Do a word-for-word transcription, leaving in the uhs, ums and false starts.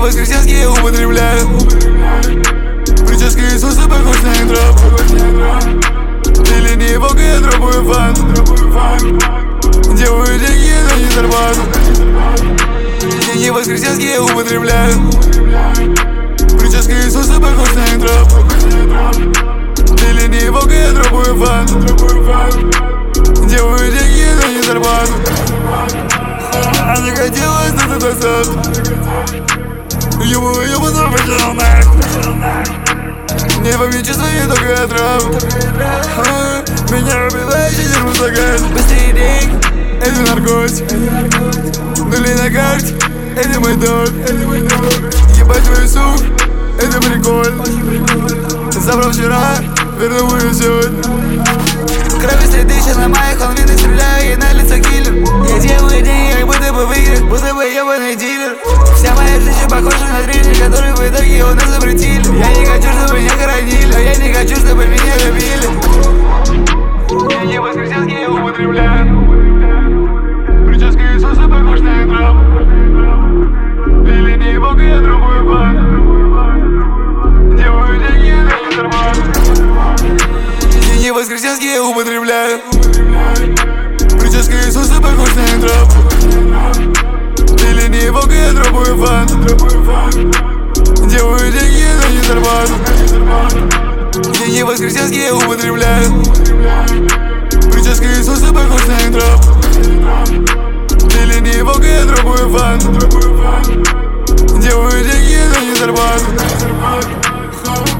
воскресенские употребляю. Прическа Иисуса похож на интроп. Или не бог, я дропаю фан. Делаю деньги, но не зарплату. Деньги воскресенские употребляю. Прическа Иисуса похож на интроп. Или не бог, я дропаю фан. Делаю деньги, но не зарплату. А не хотелось на тот сад. Ему ее потом потянул нахуй. Не помни чувствую только отрав. Меня убивает ветер в стакан. Быстрее денег, это наркотик. Нули на карте, это мой долг. Ебать твою сук, это прикольно. Забрал вчера, верну мою сегодня. Крови следы, сейчас на моих холминах стреляю, и на лицо киллер. Я делаю деньги, как будто бы в играх, будто бы ебаный дилер. Вся моя жизнь похожа на триллер, который в итоге у нас запретили. Я не хочу, чтобы меня хоронили, но я не хочу, чтобы меня любили. Я не воскресенские употребляю. Прическа Иисуса похож на интроп. Или не бог, я другой фан. Делаю деньги, но не зарплату. Я не воскресенские употребляю. Прическа Иисуса похож на интроп. Или не бог, я другой фан. Делаю деньги, но не зарплату. Я не воскресенские употребляю. Прическа Иисуса похож на интроп. Или не бог, я другой фан. Делаю деньги, но не зарплату.